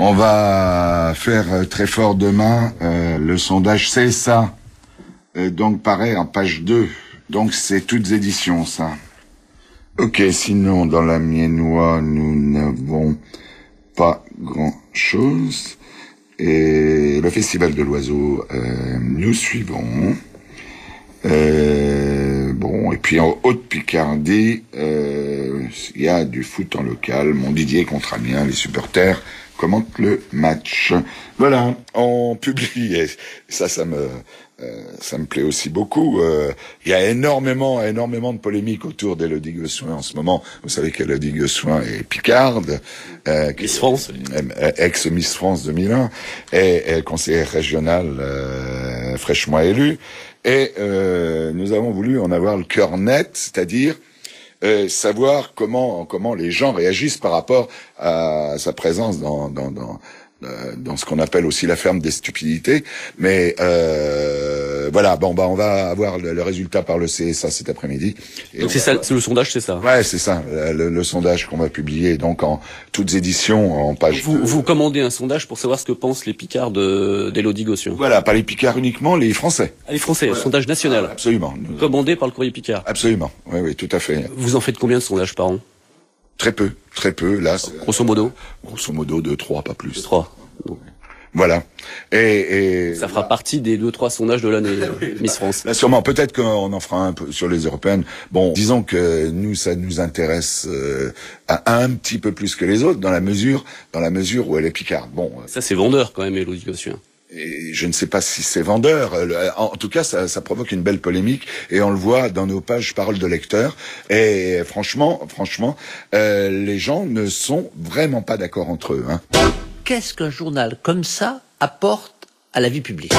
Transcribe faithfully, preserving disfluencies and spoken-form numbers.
On va faire très fort demain euh, le sondage C S A. Euh, donc pareil en page deux. Donc c'est toutes éditions ça. Ok, sinon dans la miennois nous n'avons pas grand chose. Et le Festival de l'Oiseau, euh, nous suivons. Euh, bon, et puis en Haute-Picardie, euh, il y a du foot en local. Montdidier contre Amiens, les supporters commentent le match. Voilà, on publie. Et ça, ça me, euh, ça me plaît aussi beaucoup. Euh, il y a énormément, énormément de polémiques autour d'Élodie Gossuin en ce moment. Vous savez qu'Élodie Gossuin est picarde, euh, Miss France, ex-Miss France deux mille un, et, et conseillère régionale euh, fraîchement élue. Et euh, nous avons voulu en avoir le cœur net, c'est-à-dire euh, savoir comment comment les gens réagissent par rapport à sa présence dans dans dans, dans ce qu'on appelle aussi la ferme des stupidités. Mais euh, voilà, bon bah on va avoir le, le résultat par le C S A cet après-midi. Donc c'est ça, c'est le sondage, c'est ça. Ouais, c'est ça, le, le sondage qu'on va publier donc en toutes éditions en page. Vous, vous commandez un sondage pour savoir ce que pensent les Picards d'Élodie Gossuin. Voilà, pas les Picards uniquement, les Français. Ah, les Français, voilà. Sondage national. Voilà, absolument. Commandé par le Courrier Picard. Absolument. Oui, oui, tout à fait. Vous en faites combien de sondages par an? Très peu, très peu. Là, grosso modo. Grosso modo, deux, trois, pas plus. Trois. Voilà. Et, et ça fera partie des deux, trois sondages de l'année, Miss France. Là, sûrement. Peut-être qu'on en fera un peu sur les européennes. Bon, disons que nous, ça nous intéresse euh, à un petit peu plus que les autres, dans la mesure, dans la mesure où elle est picarde. Bon. Ça, c'est vendeur quand même, Élodie Gossuin. Et je ne sais pas si c'est vendeur. En tout cas, ça, ça provoque une belle polémique et on le voit dans nos pages paroles de lecteurs. Et franchement, franchement, euh, les gens ne sont vraiment pas d'accord entre eux. Hein. Qu'est-ce qu'un journal comme ça apporte à la vie publique ?